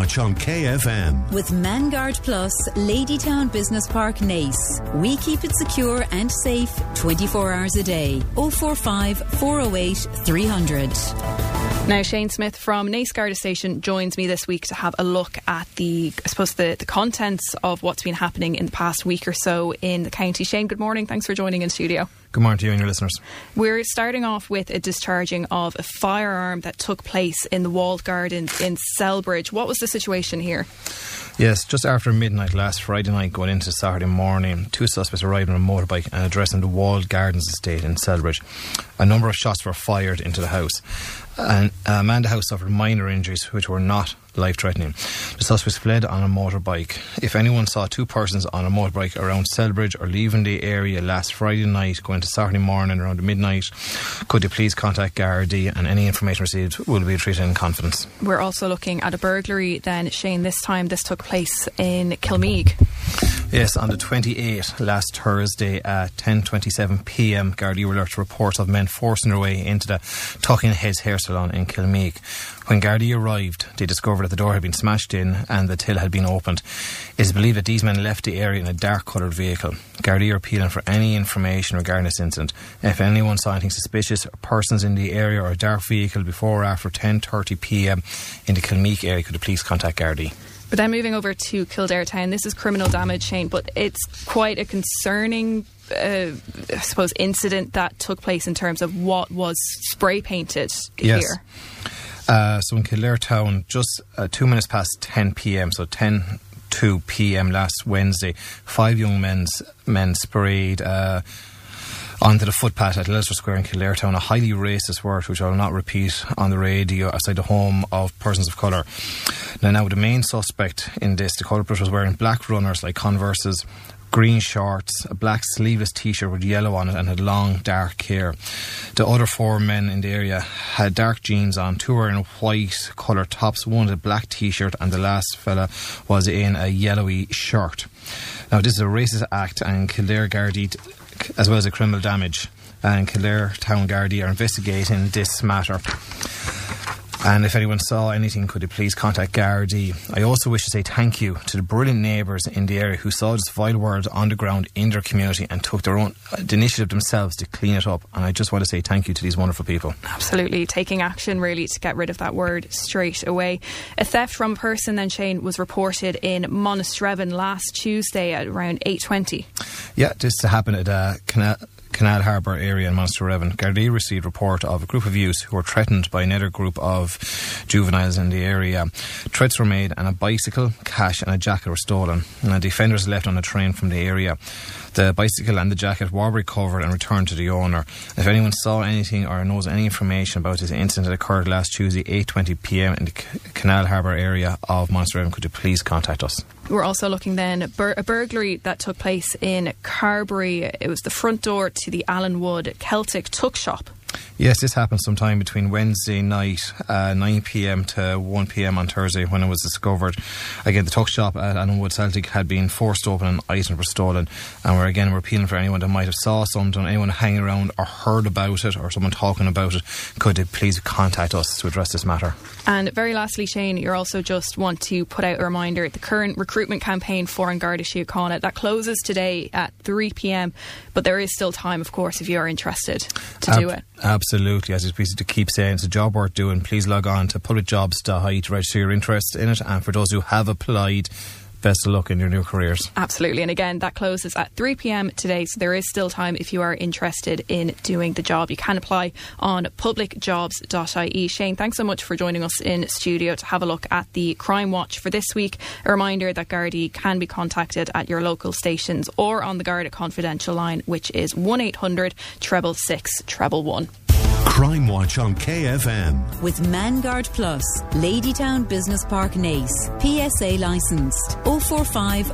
Watch on KFM. With Manguard Plus, Ladytown Business Park, Naas. We keep it secure and safe 24 hours a day. 045 408 300. Now, Shane Smith from Naas Garda Station joins me this week to have a look at the contents of what's been happening in the past week or so in the county. Shane, good morning. Thanks for joining in studio. Good morning to you and your listeners. We're starting off with a discharging of a firearm that took place in the Walled Gardens in Selbridge. What was the situation here? Yes, just after midnight last Friday night going into Saturday morning, two suspects arrived on a motorbike and addressing the Walled Gardens estate in Selbridge. A number of shots were fired into the house, and a man in the house suffered minor injuries which were not life-threatening. The suspects fled on a motorbike. If anyone saw two persons on a motorbike around Selbridge or leaving the area last Friday night going to Saturday morning around midnight, could you please contact Gardaí, and any information received will be treated in confidence. We're also looking at a burglary then, Shane. This time this took place in Kilmeague. Yes, on the 28th, last Thursday at 10:27pm, Gardaí were alerted to reports of men forcing their way into the Tucking Heads hair salon in Kilmeague. When Gardaí arrived, they discovered that the door had been smashed in and the till had been opened. It is believed that these men left the area in a dark-coloured vehicle. Gardaí are appealing for any information regarding this incident. If anyone saw anything suspicious, or persons in the area or a dark vehicle before or after 10:30pm in the Kilmeague area, could you please contact Gardaí. But then moving over to Kildare Town, this is criminal damage, Shane, but it's quite a concerning incident that took place in terms of what was spray painted here. So in Kildare Town, just 2 minutes past 10pm, so 10:02pm last Wednesday, 5 young men sprayed onto the footpath at Leicester Square in Kildare Town a highly racist word which I will not repeat on the radio outside the home of persons of colour. Now the main suspect in this, the culprit, was wearing black runners like Converses, green shorts, a black sleeveless t-shirt with yellow on it, and had long dark hair. The other 4 men in the area had dark jeans on, 2 were in white coloured tops, 1 had a black t-shirt, and the last fella was in a yellowy shirt. Now this is a racist act, and Kildare Gardaí, as well as a criminal damage, and Kildare Town Gardaí are investigating this matter. And if anyone saw anything, could you please contact Gardaí. I also wish to say thank you to the brilliant neighbours in the area who saw this vile word on the ground in their community and took the initiative themselves to clean it up. And I just want to say thank you to these wonderful people. Absolutely, taking action really to get rid of that word straight away. A theft from a person then, Shane, was reported in Monasterevin last Tuesday at around 8:20. Yeah, this happened at Canal Harbour area in Monasterevin. Gardaí received report of a group of youths who were threatened by another group of juveniles in the area. Threats were made and a bicycle, cash and a jacket were stolen. And the offenders left on a train from the area. The bicycle and the jacket were recovered and returned to the owner. If anyone saw anything or knows any information about this incident that occurred last Tuesday 8:20pm in the Canal Harbour area of Monasterevin, could you please contact us. We're also looking then at a burglary that took place in Carbery. It was the front door to the Alan Wood Celtic Tuck Shop. Yes, this happened sometime between Wednesday night 9pm to 1pm on Thursday when it was discovered. Again, the tuck shop at Alan Wood Celtic had been forced open and items were stolen. And we're appealing for anyone that might have saw something, anyone hanging around or heard about it or someone talking about it, could you please contact us to address this matter. And very lastly, Shane, you also just want to put out a reminder, the current recruitment campaign for An Garda Síochána, that closes today at 3pm, but there is still time, of course, if you are interested to do it. Absolutely, as it's easy to keep saying, it's a job worth doing. Please log on to publicjobs.ie to register your interest in it, and for those who have applied, best of luck in your new careers. Absolutely, and again, that closes at 3pm today, so there is still time if you are interested in doing the job. You can apply on publicjobs.ie. Shane, thanks so much for joining us in studio to have a look at the Crime Watch for this week. A reminder that Gardaí can be contacted at your local stations or on the Garda confidential line, which is 1800 666 111. Crime Watch on KFM. With Manguard Plus, Ladytown Business Park, Naas. PSA licensed. 045